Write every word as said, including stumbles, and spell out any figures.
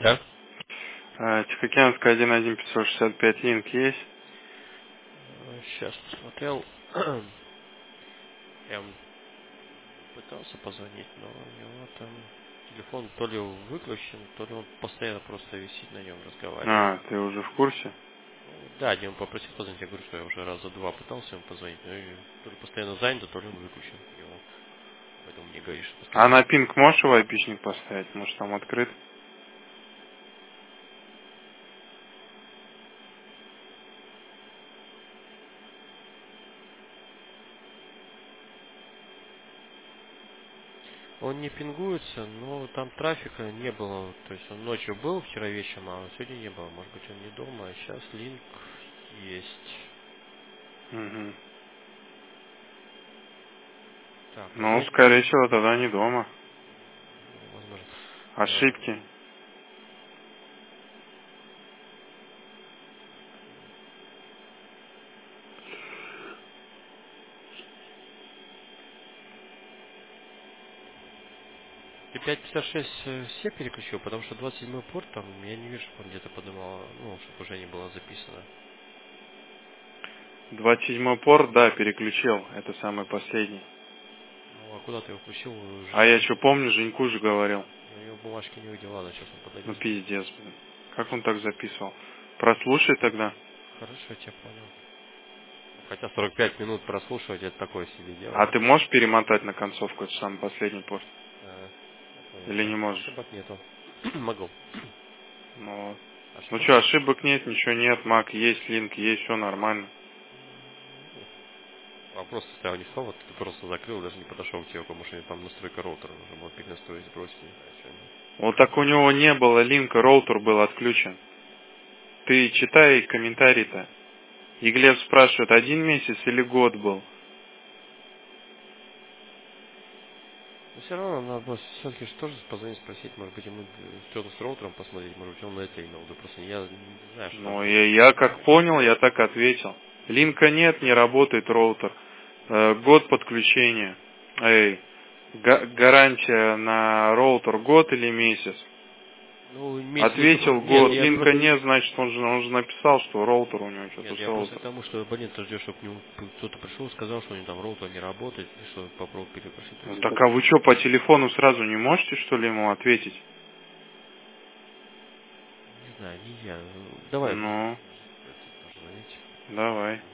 Да? А, Тихоокеанская один один пятьсот шестьдесят пять линк есть? Сейчас посмотрел. Я м пытался позвонить, но у него там телефон то ли выключен, то ли он постоянно просто висит на нем, разговаривает. А, ты уже в курсе? Ну, да, Дима попросил позвонить, я говорю, что я уже раза два пытался ему позвонить, но и то ли постоянно занят, то ли он выключен у него. Поэтому мне говоришь, что А постоянно. на пинг можешь в айпишник поставить? Может там открыт? Он не пингуется, но там трафика не было. То есть он ночью был вчера вечером, а сегодня не было. Может быть, он не дома, а сейчас линк есть. Угу. Так, а Ну, есть, скорее всего, тогда не дома. ну, возможно. э, Ошибки. Ты пять пятьдесят шесть э, все переключил, потому что двадцать седьмой порт там, я не вижу, чтобы он где-то поднимал, ну, чтобы уже не было записано. двадцать седьмой порт, да, переключил. Это самый последний. Ну, а куда ты его включил? А я Женьку? что, помню, Женьку же говорил. Я его бумажки не видел, ладно, сейчас он Ну, подойдет. пиздец, блин. Как он так записывал? Прослушай тогда. Хорошо, я тебя понял. Хотя сорок пять минут прослушивать, это такое себе А дело. ты можешь перемотать на концовку, это самый последний порт? А, я понял. Или не А- можешь? ошибок нету. Могу. Ну, вот. Ну Ошибок что, нет. ошибок нет, ничего нет, мак есть, линк есть, все нормально. Ну, вопрос стоял не в том, вот ты просто закрыл, даже не подошел к тебе, потому что там настройка роутера, нужно было перенастроить, бросить, не знаю, что они. Вот так у него не было линка, роутер был отключен. Ты читай комментарий-то. И Глеб спрашивает, один месяц или год был? Но все равно надо было все-таки тоже позвонить, спросить, может быть, ему что-то с роутером посмотреть, может быть, он на это имел в виду. Просто я не знаю, что там Ну, было. я, я как понял, я так ответил. Линка нет, не работает роутер. Э, год подключения. Эй, га- гарантия на роутер год или месяц? Ну, имеется в виду... Ответил Нет, год. я... Линка нет, значит, он же, он же написал, что роутер у него что-то Нет, с я просто роутер. к тому, что абонент ждет, чтобы к нему кто-то пришел, сказал, что у него там роутер не работает, и что попробовал перепросить, то Ну, есть... так а вы что, по телефону сразу не можете, что ли, ему ответить? Не знаю, не я. Давай, Ну, это, позвонить. давай.